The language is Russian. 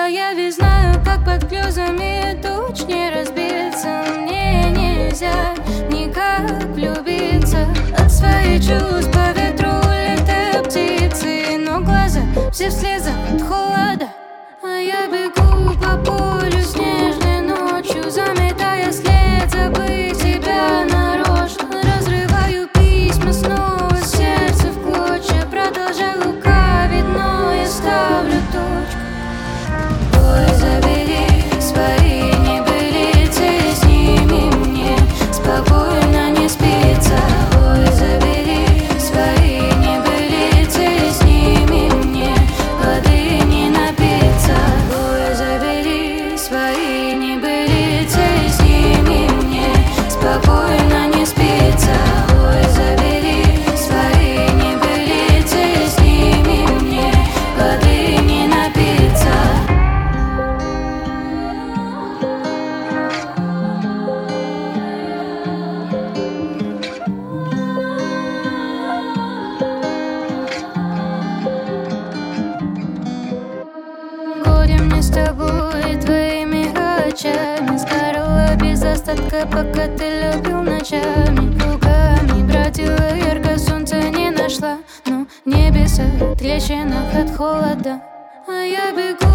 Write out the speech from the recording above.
я ведь знаю, как под грезами туч не разбиться. Мне нельзя никак влюбиться. От своих чувств по ветру летят птицы, но глаза все в слезах от холода. А я бегу по полю снежной ночью, заметая след, забыть тебя нарочно. Разрываю письма снова, сердце в клочья. Продолжаю лукавить, но я ставлю точку. Ой, забери свои небылицы, сними мне, спокойно не спится. Ой, забери свои небылицы, сними мне, воды не напиться. Ой, забери свои небылицы, сними мне, спокойно не спится. Ой, забери свои небылицы, сними мне, воды не напиться. Горе мне с тобой, твоими очами. Сгорала без остатка, пока ты любил ночами. Кругами бродила, ярко солнца не нашла, но небеса в трещинах от холода. А я бегу